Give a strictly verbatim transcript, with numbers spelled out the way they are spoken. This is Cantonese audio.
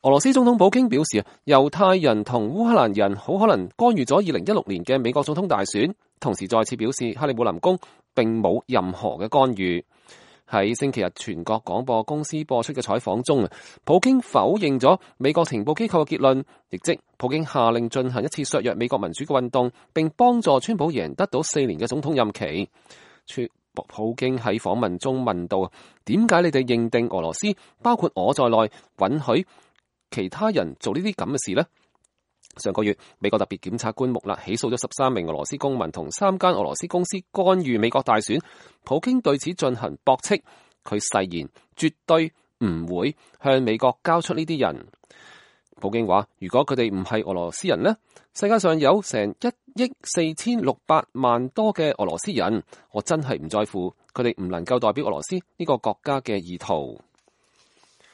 俄羅斯總統普京表示，猶太人同烏克蘭人好可能干預咗二零一六年嘅美國總統大選，同時再次表示克里姆林宮並冇任何嘅干預。喺星期日全國廣播公司播出嘅採訪中，普京否認咗美國情報機構嘅結論，亦即普京下令進行一次削弱美國民主嘅運動，並幫助川普贏得到四年嘅總統任期。普京喺訪問中問到，點解你哋認定俄羅斯包括我在內允許其他人做呢啲咁嘅事呢？上個月，美國特別檢察官穆勒起訴咗十三名俄羅斯公民同三間俄羅斯公司干預美國大選。普京對此進行駁斥，佢誓言絕對唔會向美國交出呢啲人。普京話：如果佢哋唔係俄羅斯人呢？世界上有成一億四千六百萬多嘅俄羅斯人，我真係唔在乎，佢哋唔能夠代表俄羅斯呢個國家嘅意圖。